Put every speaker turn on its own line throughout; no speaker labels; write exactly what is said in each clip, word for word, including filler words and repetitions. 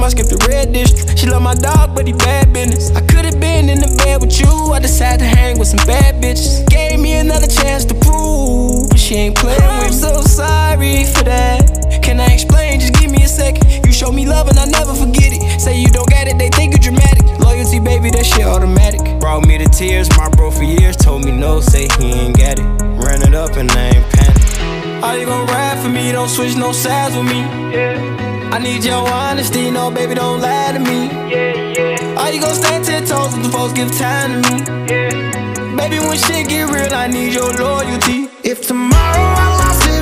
I skipped the red district. She love my dog, but he bad business. I could've been in the bed with you, I decided to hang with some bad bitches. Gave me another chance to prove, but she ain't playing with me. I'm so sorry for that. Can I explain? Just give me a second. You show me love and I never forget it. Say you don't get it, they think you dramatic. Loyalty, baby, that shit automatic. Brought me to tears, my bro for years told me no, say he ain't got it. Ran it up and I ain't panic. Are you gon' ride for me? Don't switch no sides with me. Yeah. I need your honesty, no baby, don't lie to me. Yeah, yeah. Are you gon' stand ten toes if the folks give time to me? Yeah. Baby, when shit get real, I need your loyalty.
If tomorrow I lost it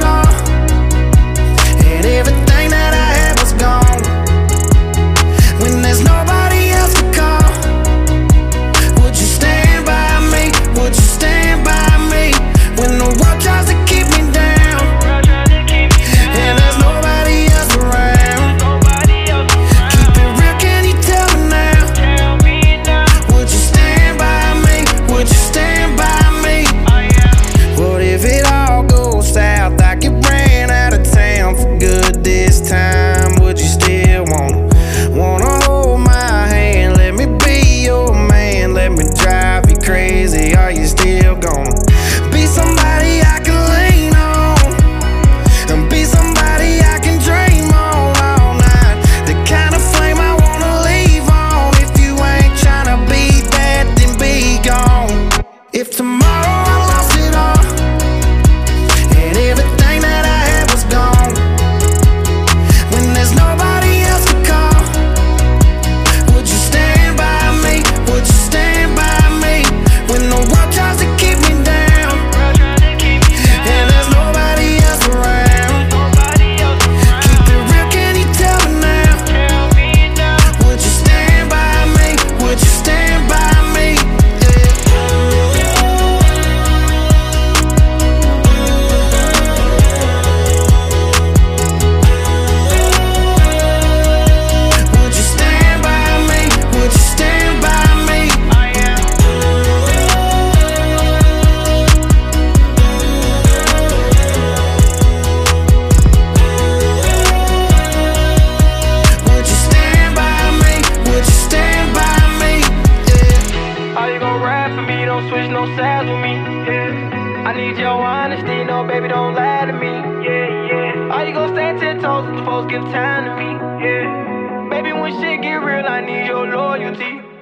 all and everything that I had was gone, when there's nobody else to call, would you stand by me? Would you stand by me when the world tries to keep me down and there's nobody else around? Keep it real, can you tell me now? Would you stand by me? Would you stand by me? What if it all goes south? I get ran out of town for good this time. Would you still wanna, wanna hold my hand? Let me be your man, let me drive you crazy. Are you still gonna be somebody I can lean on, and be somebody I can dream on all night? The kind of flame I wanna leave on. If you ain't tryna be that, then be gone. If tomorrow I lost it all and everything that I had was gone, when there's nobody else to call, would you stand by me? Would you stand by me when the world tries to keep me down and there's nobody else around? Keep it real, can you tell me now? Would you stand by me? Would you stand by me? Would you stand by me? Would you stand by me? Would you stand by me? Would you stand by me? Yeah.
Are you gon' ride for me? Don't switch no sides with me. Yeah. I need your honesty, no baby, don't lie to me. Yeah, yeah. Are you gon' stand ten toes if the folks give time to me? Yeah. Baby, when shit get real, I need your loyalty.